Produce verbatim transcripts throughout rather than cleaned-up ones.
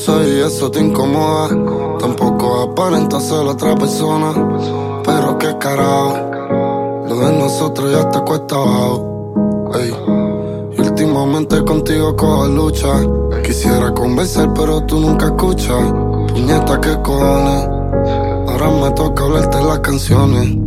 soy y eso te incomoda. Tampoco aparenta ser otra persona. Pero qué carajo, lo de nosotros ya te cuesta abajo. Ey. Y últimamente contigo cojo lucha. Quisiera conversar pero tú nunca escuchas. Puñeta, qué cojones. Ahora me toca hablarte las canciones.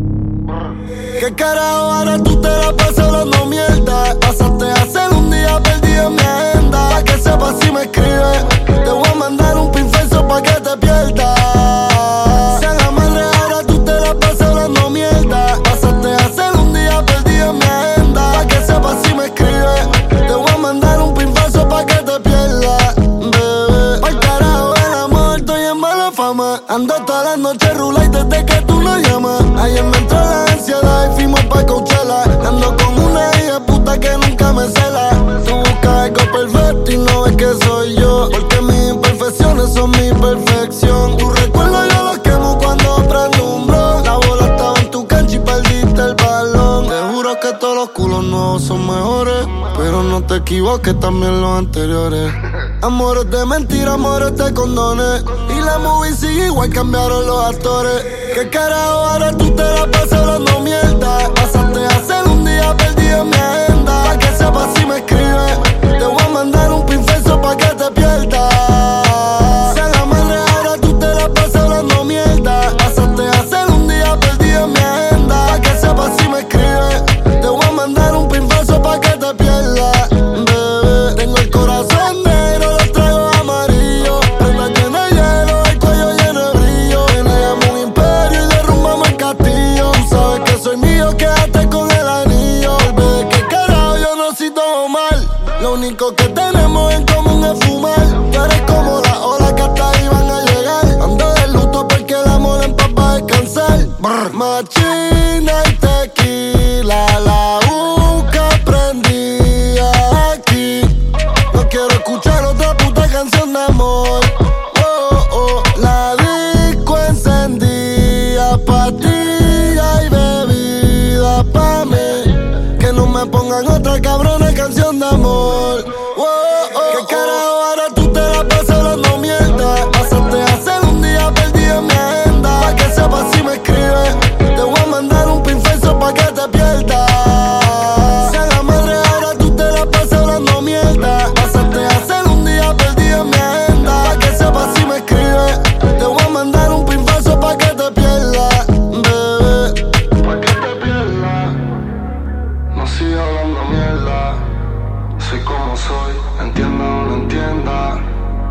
¿Qué carajo ahora tú te la pasas hablando mierda? Pasaste a ser un día perdido en mi agenda. Pa' que sepas si me escribes, te voy a mandar un pinceso pa' que te pierdas. Se haga madre, ahora tú te la pasas hablando mierda. Pasaste a ser un día perdido en mi agenda. Pa' que sepas si me escribes, te voy a mandar un pinceso pa' que te pierdas. Bebé, pa'l carajo el amor, estoy en mala fama. Ando toda la noche rula y desde que tú no llamas. Ayer me entró la ansiedad y fuimos pa' Coachella. Ando con una hija puta que nunca me cela. Tú buscas algo perfecto y no ves que soy yo, porque mis imperfecciones son mi perfección. Tu recuerdo yo los quemo cuando prendo un blog. La bola estaba en tu cancha y perdiste el balón. Te juro que todos los culos nuevos son mejores, pero no te equivoques, también los anteriores. Amores de mentira, amores de condones. Y la movie sigue igual, cambiaron los actores. ¿Qué carajo ahora tú te la pasas hablando mierda? Pasaste a ser un día perdido en mi agenda. Pa' que sepas si me escribes, te voy a mandar un pinceso pa' que te pierdas. Se haga madre, ahora tú te la pasas hablando mierda. Pasaste a ser un día perdido en mi agenda. Pa' que sepas si me escribes, te voy a mandar un pinceso pa' que te pierdas. Bebé, tengo el corazón negro, los traigo amarillo. Prenda llena de hielo, el cuello lleno de brillo. Teníamos un imperio y derrumbamos el castillo. Tú sabes que soy mío, quédate con el anillo. Bebé, que carajo, yo no soy todo mal. Lo único que tenemos en común es fumar. Tú eres como la ola que hasta ahí van a llegar. Ando de luto porque el amor en paz pa' descansar. Brr. Machina y tequila, la busca prendida aquí. No quiero escuchar otra puta canción de amor. Oh, oh, la disco encendida, pastilla y bebida pa' mí. Que no me pongan otra cabrona canción de amor. Oh, oh, ¿qué carajo ahora tú te la pasas hablando mierda? Pasaste a ser un día perdido en mi agenda. Pa' que sepas si me escribes, te voy a mandar un pinceso pa' que te pierdas. Se haga madre, ahora tú te la pasas hablando mierda. Pasaste a ser un día perdido en mi agenda. Pa' que sepas si me escribes, te voy a mandar un pinceso pa' que te pierdas. Bebé, pa' que te pierdas. No sigas hablando mierda. Soy como soy, entienda o no entienda.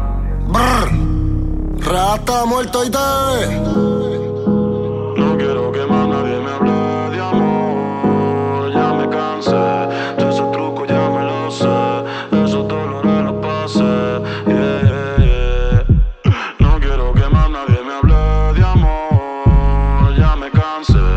Brr. Rata muerto y te. No quiero que más nadie me hable de amor. Ya me cansé de esos trucos, ya me lo sé. Esos dolores los pasé. Yeah, yeah, yeah. No quiero que más nadie me hable de amor. Ya me cansé